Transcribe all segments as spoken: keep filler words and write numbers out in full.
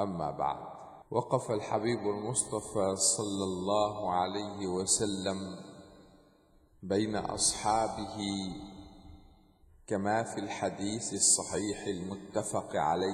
أما بعد. وقف الحبيب المصطفى صلى الله عليه وسلم بين أصحابه كما في الحديث الصحيح المتفق عليه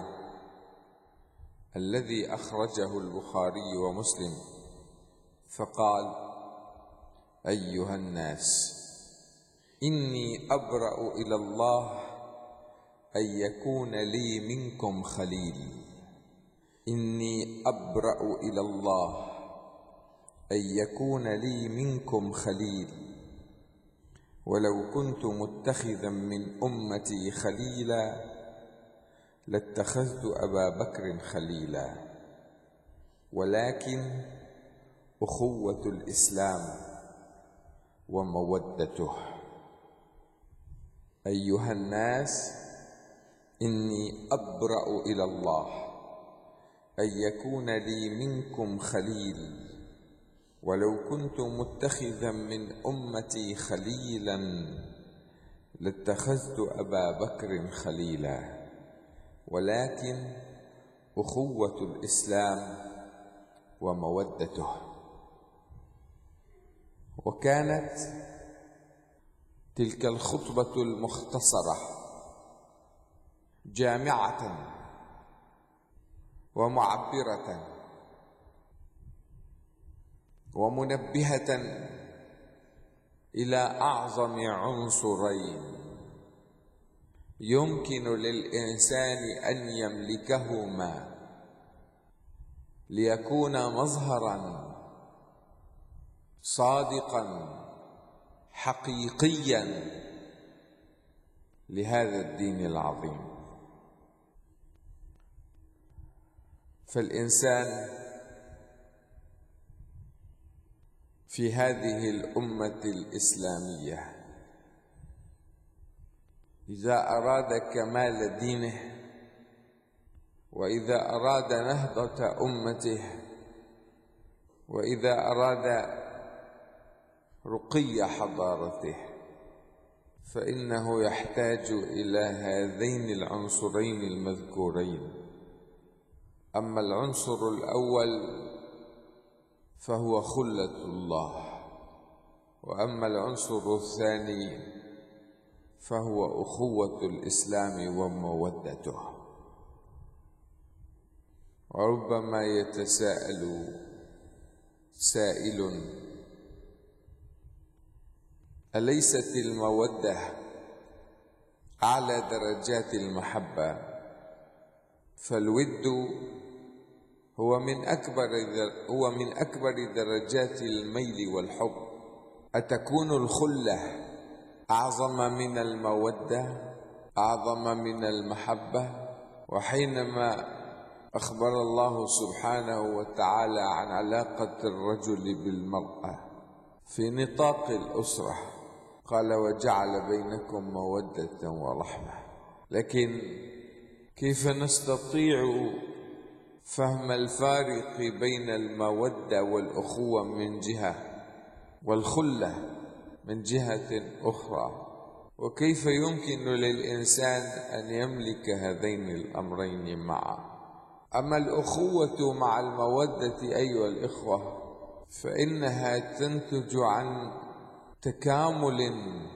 الذي أخرجه البخاري ومسلم، فقال: أيها الناس، إني أبرأ إلى الله أن يكون لي منكم خليل. إني أبرأ إلى الله أن يكون لي منكم خليل، ولو كنت متخذا من أمتي خليلا لاتخذت أبا بكر خليلا، ولكن أخوة الإسلام ومودته. أيها الناس، إني أبرأ إلى الله أن يكون لي منكم خليل، ولو كنت متخذا من أمتي خليلا لاتخذت أبا بكر خليلا، ولكن أخوة الإسلام ومودته. وكانت تلك الخطبة المختصرة جامعة ومعبرة ومنبهة إلى أعظم عنصرين يمكن للإنسان أن يملكهما ليكون مظهرا صادقا حقيقيا لهذا الدين العظيم. فالإنسان في هذه الأمة الإسلامية إذا أراد كمال دينه، وإذا أراد نهضة أمته، وإذا أراد رقي حضارته، فإنه يحتاج إلى هذين العنصرين المذكورين. أما العنصر الأول فهو خلة الله، وأما العنصر الثاني فهو أخوة الإسلام ومودته. وربما يتساءل سائل: أليست المودة أعلى درجات المحبة؟ فالود هو من أكبر هو من أكبر درجات الميل والحب. أتكون الخلة أعظم من المودة، أعظم من المحبة؟ وحينما أخبر الله سبحانه وتعالى عن علاقة الرجل بالمرأة في نطاق الأسرة قال: وجعل بينكم مودة ورحمة. لكن كيف نستطيع فهم الفارق بين المودة والأخوة من جهة والخلة من جهة أخرى؟ وكيف يمكن للإنسان أن يملك هذين الأمرين معا؟ أما الأخوة مع المودة أيها الإخوة فإنها تنتج عن تكامل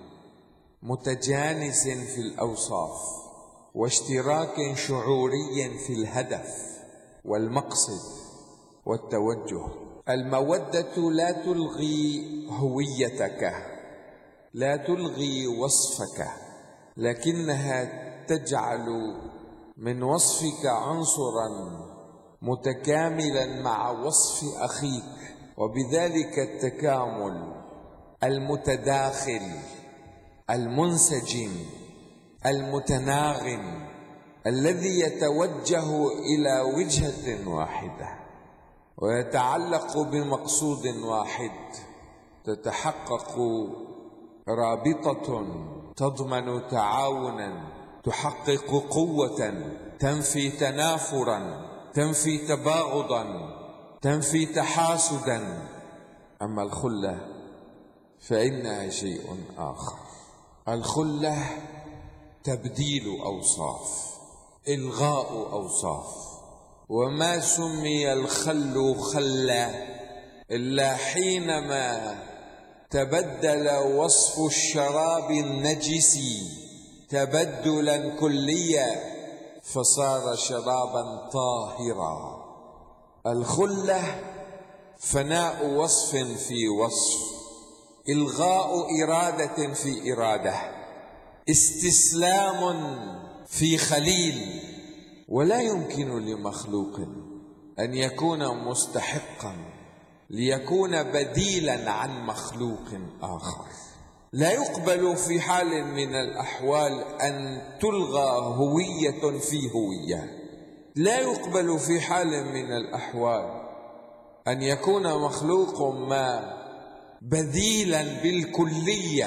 متجانس في الأوصاف، واشتراك شعوري في الهدف والمقصد والتوجه. المودة لا تلغي هويتك، لا تلغي وصفك، لكنها تجعل من وصفك عنصرا متكاملا مع وصف أخيك، وبذلك التكامل المتداخل المنسجم المتناغم الذي يتوجه إلى وجهة واحدة ويتعلق بمقصود واحد، تتحقق رابطة تضمن تعاونا، تحقق قوة، تنفي تنافرا، تنفي تباغضا، تنفي تحاسدا. أما الخلة فإنها شيء آخر. الخلة تبديل أوصاف، إلغاء أوصاف، وما سمي الخل خلا إلا حينما تبدل وصف الشراب النجس تبدلا كليا فصار شرابا طاهرا. الخلة فناء وصف في وصف، إلغاء إرادة في إرادة، استسلام في خليل. ولا يمكن لمخلوق أن يكون مستحقا ليكون بديلا عن مخلوق آخر. لا يقبل في حال من الأحوال أن تلغى هوية في هوية. لا يقبل في حال من الأحوال أن يكون مخلوق ما بديلا بالكلية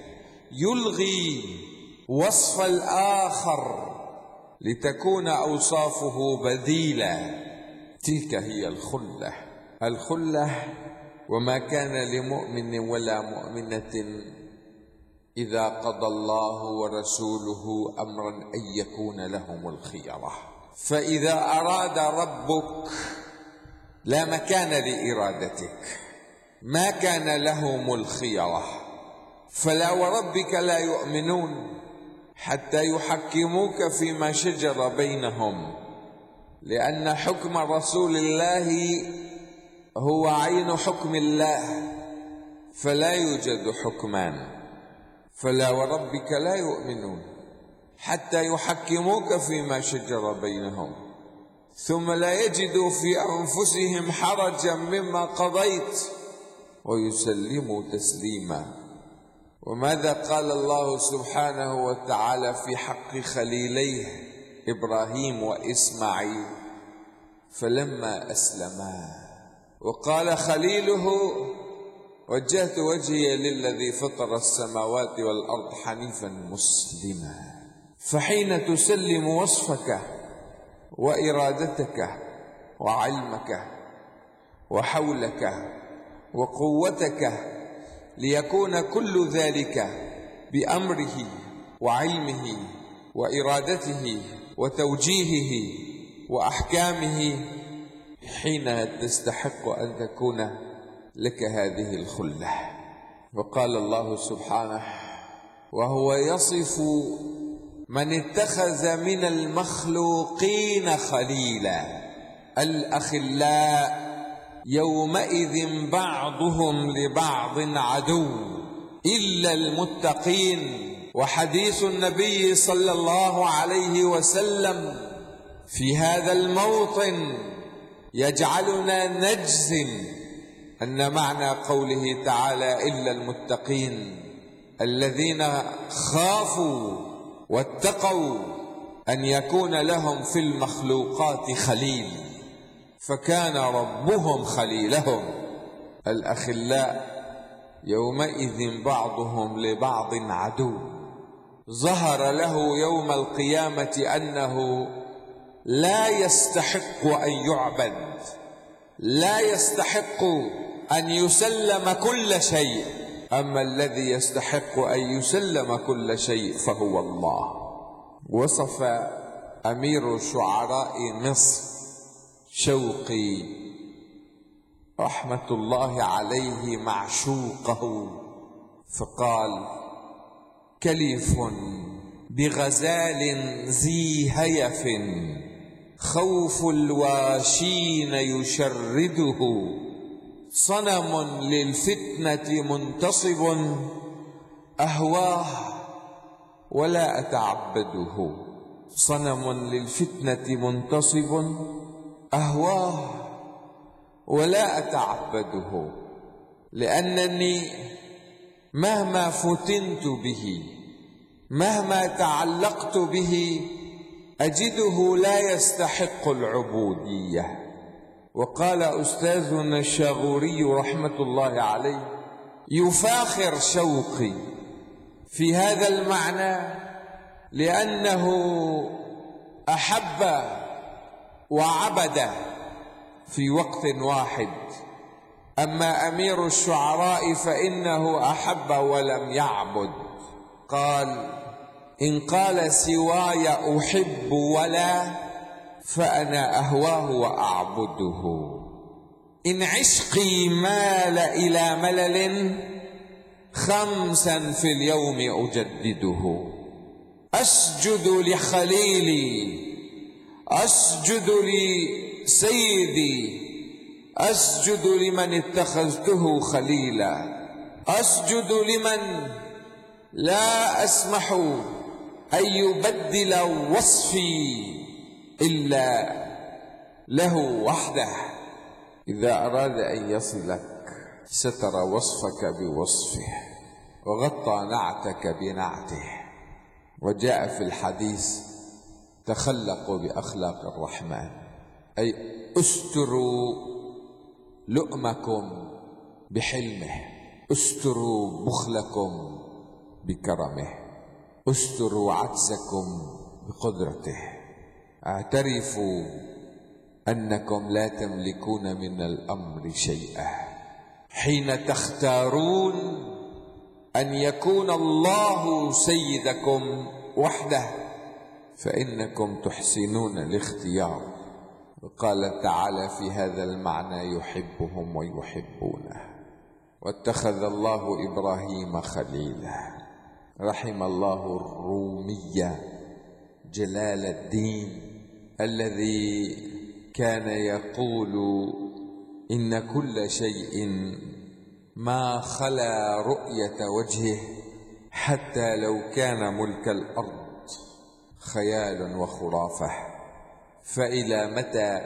يلغي وصف الآخر لتكون أوصافه بديلة. تلك هي الخلة. الخلة وما كان لمؤمن ولا مؤمنة إذا قضى الله ورسوله أمرا أن يكون لهم الخيرة. فإذا أراد ربك لا مكان لإرادتك، ما كان لهم الخيرة. فلا وربك لا يؤمنون حتى يحكموك فيما شجر بينهم، لأن حكم رسول الله هو عين حكم الله، فلا يوجد حكمان. فلا وربك لا يؤمنون حتى يحكموك فيما شجر بينهم ثم لا يجدوا في أنفسهم حرجا مما قضيت ويسلموا تسليما. وماذا قال الله سبحانه وتعالى في حق خليليه إبراهيم وإسماعيل فلما أسلما؟ وقال خليله وجهت وجهي للذي فطر السماوات والأرض حنيفا مسلما. فحين تسلم وصفك وإرادتك وعلمك وحولك وقوتك ليكون كل ذلك بأمره وعلمه وإرادته وتوجيهه وأحكامه، حين تستحق أن تكون لك هذه الخلة. وقال الله سبحانه وهو يصف من اتخذ من المخلوقين خليلا: الأخلاء يومئذ بعضهم لبعض عدو إلا المتقين. وحديث النبي صلى الله عليه وسلم في هذا الموطن يجعلنا نجزم أن معنى قوله تعالى إلا المتقين الذين خافوا واتقوا أن يكون لهم في المخلوقات خليل، فكان ربهم خليلهم. الأخلاء يومئذ بعضهم لبعض عدو. ظهر له يوم القيامة أنه لا يستحق أن يعبد، لا يستحق أن يسلم كل شيء، أما الذي يستحق أن يسلم كل شيء فهو الله. وصف أمير شعراء مصر شوقي رحمة الله عليه معشوقه فقال: كليف بغزال ذي هيف خوف الواشين يشرده، صنم للفتنة منتصب أهواه ولا أتعبده. صنم للفتنة منتصب أهواه ولا أتعبده، لأنني مهما فتنت به مهما تعلقت به أجده لا يستحق العبودية. وقال أستاذنا الشاغوري رحمة الله عليه: يفاخر شوقي في هذا المعنى لأنه أحب وعبد في وقت واحد، أما أمير الشعراء فإنه أحب ولم يعبد. قال: إن قال سواي أحب ولا فأنا أهواه وأعبده. إن عشقي مال إلى ملل خمسا في اليوم أجدده. أسجد لخليلي، أسجد لسيدي، أسجد لمن اتخذته خليلا، أسجد لمن لا أسمح أن يبدل وصفي إلا له وحده. إذا أراد أن يصلك ستر وصفك بوصفه وغطى نعتك بنعته. وجاء في الحديث: تخلقوا بأخلاق الرحمن، أي استروا لؤمكم بحلمه، استروا بخلكم بكرمه، استروا عجزكم بقدرته. اعترفوا أنكم لا تملكون من الأمر شيئا. حين تختارون أن يكون الله سيدكم وحده فإنكم تحسنون الاختيار. وقال تعالى في هذا المعنى: يحبهم ويحبونه. واتخذ الله إبراهيم خليلا. رحم الله الرومي جلال الدين الذي كان يقول: إن كل شيء ما خلا رؤية وجهه حتى لو كان ملك الأرض خيال وخرافة. فإلى متى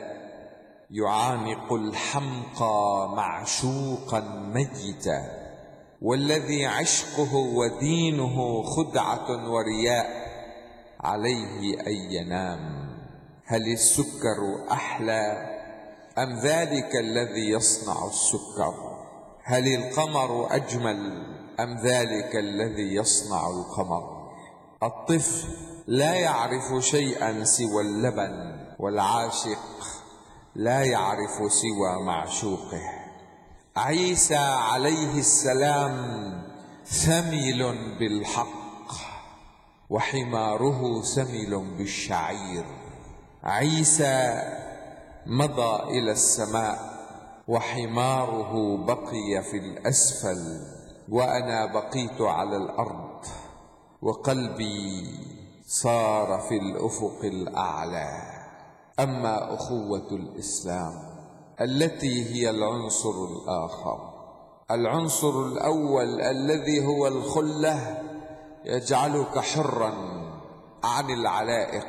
يعانق الحمقى معشوقا ميتا والذي عشقه ودينه خدعة ورياء عليه أن ينام؟ هل السكر أحلى أم ذلك الذي يصنع السكر؟ هل القمر أجمل أم ذلك الذي يصنع القمر؟ الطفل لا يعرف شيئا سوى اللبن، والعاشق لا يعرف سوى معشوقه. عيسى عليه السلام ثمل بالحق وحماره ثمل بالشعير. عيسى مضى إلى السماء وحماره بقي في الأسفل، وأنا بقيت على الأرض وقلبي صار في الأفق الأعلى. أما أخوة الإسلام التي هي العنصر الآخر، العنصر الأول الذي هو الخلة يجعلك حرا عن العلائق،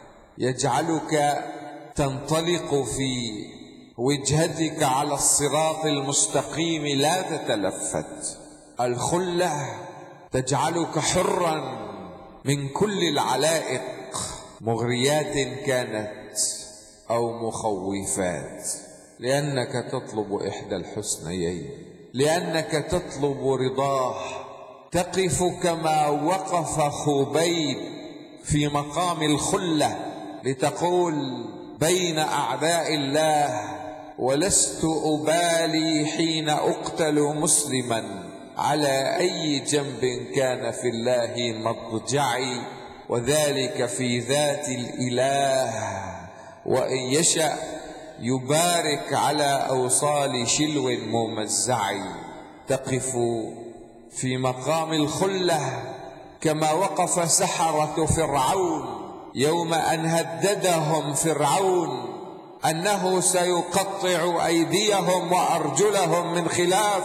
يجعلك تنطلق في وجهتك على الصراط المستقيم لا تتلفت. الخلة تجعلك حرا من كل العلائق، مغريات كانت أو مخوفات، لأنك تطلب إحدى الحسنيين، لأنك تطلب رضاه. تقف كما وقف خبيب في مقام الخلة لتقول: بين أعداء الله ولست أبالي حين أقتل مسلما على أي جنب كان في الله مضجعي، وذلك في ذات الإله، وإن يشأ يبارك على أوصال شلو ممزعي. تقف في مقام الخلة كما وقف سحرة فرعون يوم أن هددهم فرعون أنه سيقطع أيديهم وأرجلهم من خلاف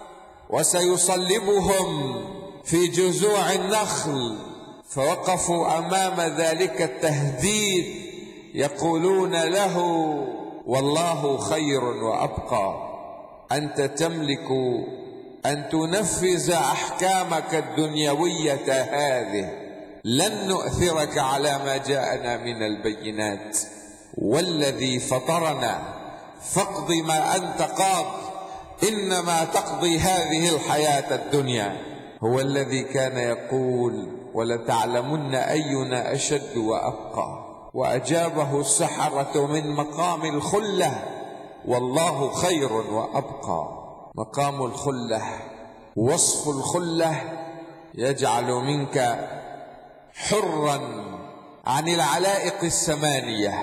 وسيصلبهم في جذوع النخل، فوقفوا أمام ذلك التهديد يقولون له: والله خير وأبقى، أنت تملك أن تنفذ أحكامك الدنيوية هذه، لن نؤثرك على ما جاءنا من البينات، والذي فطرنا فاقض ما أنت قاض، إنما تقضي هذه الحياة الدنيا. هو الذي كان يقول: ولتعلمن أينا أشد وأبقى. وأجابه السحرة من مقام الخلة: والله خير وأبقى. مقام الخلة، وصف الخلة يجعل منك حرا عن العلائق الثمانية،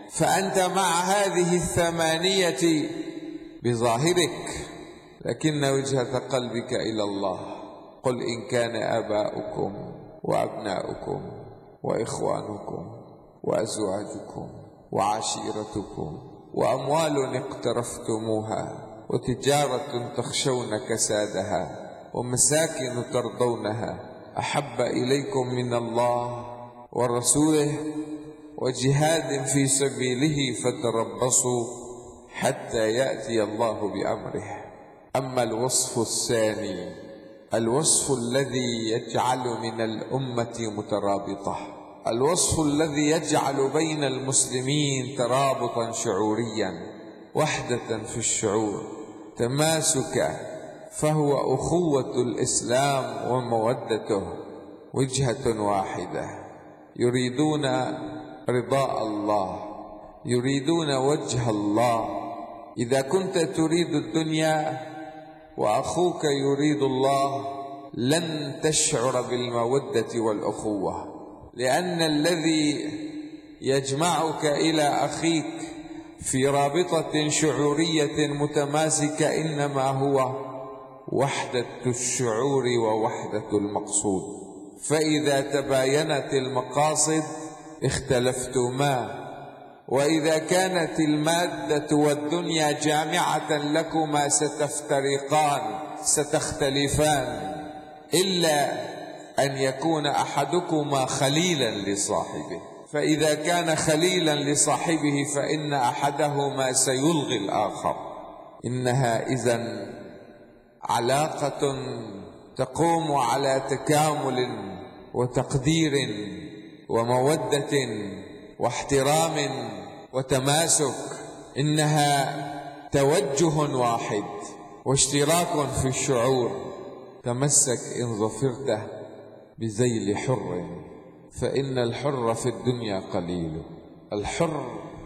فأنت مع هذه الثمانية بظاهرك، لكن وجهة قلبك إلى الله. قل إن كان آباؤكم وأبناؤكم وإخوانكم وأزواجكم وعشيرتكم وأموال اقترفتموها وتجارة تخشون كسادها ومساكن ترضونها أحب إليكم من الله ورسوله وجهاد في سبيله فتربصوا حتى يأتي الله بأمره. أما الوصف الثاني، الوصف الذي يجعل من الأمة مترابطة، الوصف الذي يجعل بين المسلمين ترابطا شعوريا، وحدة في الشعور، تماسكا، فهو أخوة الإسلام ومودته، وجهة واحدة، يريدون رضاء الله، يريدون وجه الله. إذا كنت تريد الدنيا وأخوك يريد الله لن تشعر بالمودة والأخوة، لأن الذي يجمعك إلى أخيك في رابطة شعورية متماسكة إنما هو وحدة الشعور ووحدة المقصود. فإذا تباينت المقاصد اختلفتما، وإذا كانت المادة والدنيا جامعة لكما ستفترقان ستختلفان، إلا أن يكون أحدكما خليلا لصاحبه، فإذا كان خليلا لصاحبه فإن أحدهما سيلغي الآخر. إنها إذن علاقة تقوم على تكامل وتقدير ومودة واحترام وتماسك. إنها توجه واحد واشتراك في الشعور. تمسك إن ظفرت بذيل حر، فإن الحر في الدنيا قليل. الحر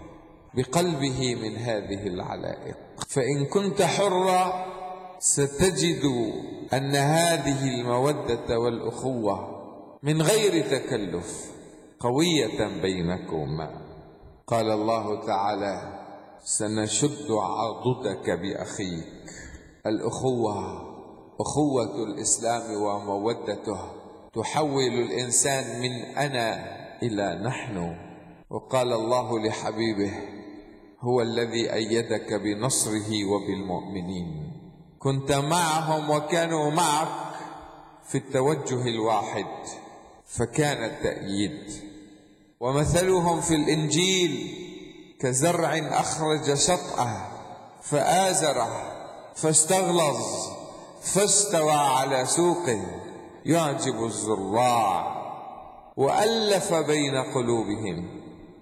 بقلبه من هذه العلائق. فإن كنت حرا ستجد أن هذه المودة والأخوة من غير تكلف قوية بينكما. قال الله تعالى: سنشد عضدك بأخيك. الأخوة، أخوة الإسلام ومودته، تحول الإنسان من أنا إلى نحن. وقال الله لحبيبه: هو الذي أيدك بنصره وبالمؤمنين. كنت معهم وكانوا معك في التوجه الواحد، فكان التأييد. ومثلهم في الإنجيل كزرع أخرج شطأه فآزره فاستغلظ فاستوى على سوقه يعجب الزراع وألف بين قلوبهم.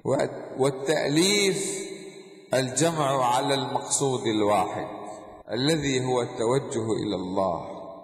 والتأليف الجمع على المقصود الواحد الذي هو التوجه إلى الله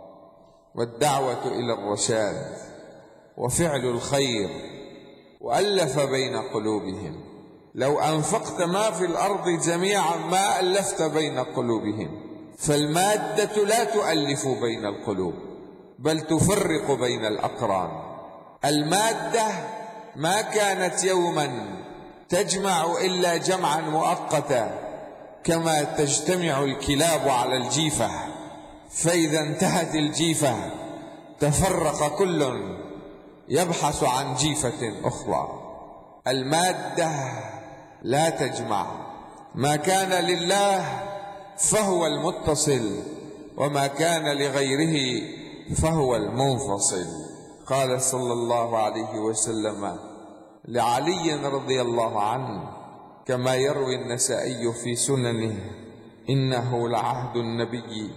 والدعوة إلى الرشاد وفعل الخير، وألف بين قلوبهم. لو أنفقت ما في الأرض جميعا ما ألفت بين قلوبهم. فالمادة لا تؤلف بين القلوب بل تفرق بين الأقران. المادة ما كانت يوما تجمع إلا جمعا مؤقتا، كما تجتمع الكلاب على الجيفة، فإذا انتهت الجيفة تفرق كل يبحث عن جيفة أخرى. المادة لا تجمع. ما كان لله فهو المتصل، وما كان لغيره فهو المنفصل. قال صلى الله عليه وسلم لعلي رضي الله عنه كما يروي النسائي في سننه: إنه لعهد النبي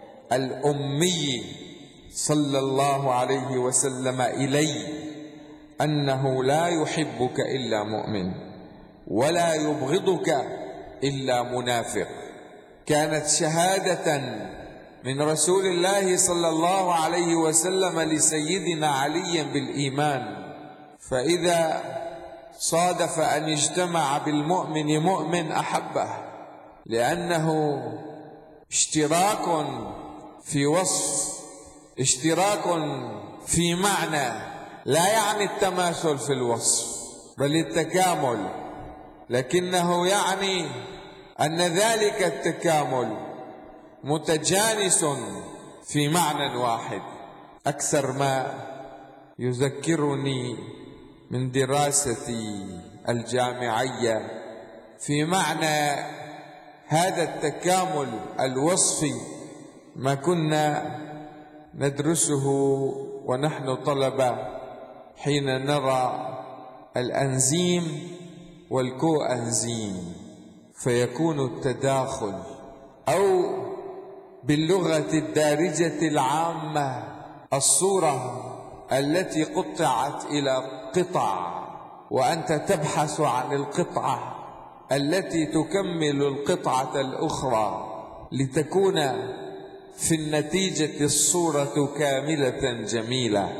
الأمي صلى الله عليه وسلم إلي أنه لا يحبك إلا مؤمن ولا يبغضك إلا منافق. كانت شهادة من رسول الله صلى الله عليه وسلم لسيدنا علي بالإيمان. فإذا صادف أن اجتمع بالمؤمن مؤمن أحبه، لأنه اشتراك في وصف، اشتراك في معنى، لا يعني التماثل في الوصف بل التكامل. لكنه يعني أن ذلك التكامل متجانس في معنى واحد. أكثر ما يذكرني من دراستي الجامعية في معنى هذا التكامل الوصفي ما كنا ندرسه ونحن طلبة حين نرى الأنزيم والكو أنزيم، فيكون التداخل، أو باللغة الدارجة العامة الصورة التي قطعت إلى قطع، وأنت تبحث عن القطعة التي تكمل القطعة الأخرى لتكون في النتيجة الصورة كاملة جميلة.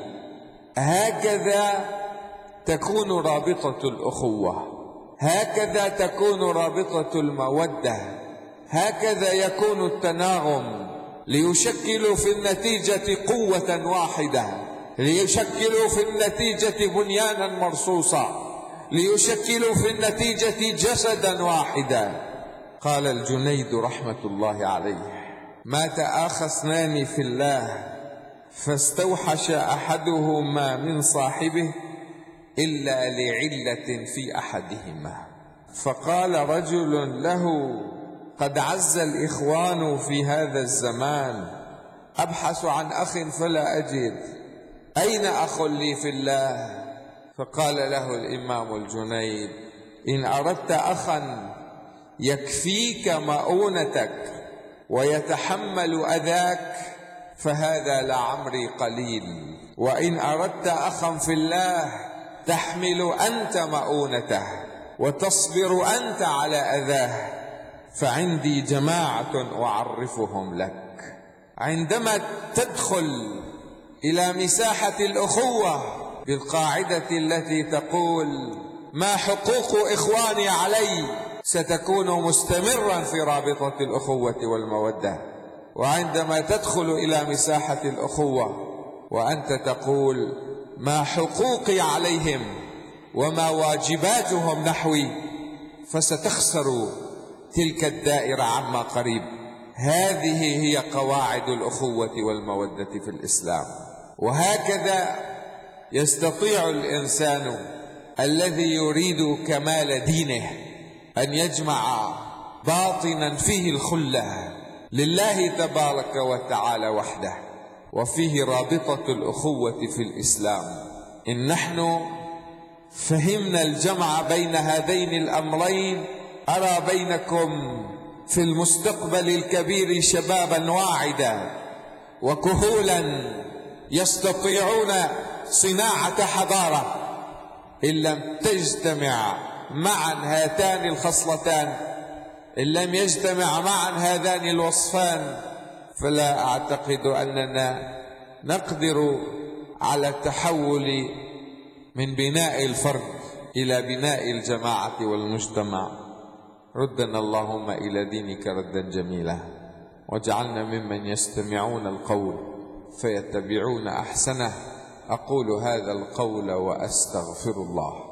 هكذا تكون رابطة الأخوة، هكذا تكون رابطة المودة، هكذا يكون التناغم، ليشكلوا في النتيجة قوة واحدة، ليشكلوا في النتيجة بنيانا مرصوصا، ليشكلوا في النتيجة جسدا واحدا. قال الجنيد رحمة الله عليه: مات أخ اثنان في الله فاستوحش أحدهما من صاحبه إلا لعلة في أحدهما، فقال رجل له: قد عز الإخوان في هذا الزمان، أبحث عن أخ فلا أجد، أين أخ لي في الله؟ فقال له الإمام الجنيد: إن أردت أخا يكفيك مؤونتك ويتحمل أذاك فهذا لعمري قليل، وإن أردت أخا في الله تحمل أنت مؤونته وتصبر أنت على أذاه فعندي جماعة أعرفهم لك. عندما تدخل إلى مساحة الأخوة بالقاعدة التي تقول ما حقوق إخواني علي، ستكون مستمرا في رابطة الأخوة والمودة. وعندما تدخل إلى مساحة الأخوة وأنت تقول ما حقوقي عليهم وما واجباتهم نحوي، فستخسر تلك الدائرة عما قريب. هذه هي قواعد الأخوة والمودة في الإسلام. وهكذا يستطيع الإنسان الذي يريد كمال دينه أن يجمع باطنا فيه الخلة لله تبارك وتعالى وحده، وفيه رابطة الأخوة في الإسلام. إن نحن فهمنا الجمع بين هذين الأمرين، أرى بينكم في المستقبل الكبير شبابا واعدا وكهولا يستطيعون صناعة حضارة. إن لم تجتمع معا هاتان الخصلتان، إن لم يجتمع معا هذان الوصفان، فلا أعتقد أننا نقدر على التحول من بناء الفرد إلى بناء الجماعة والمجتمع. ردنا اللهم إلى دينك ردا جميلا، واجعلنا ممن يستمعون القول فيتبعون أحسنه. أقول هذا القول وأستغفر الله.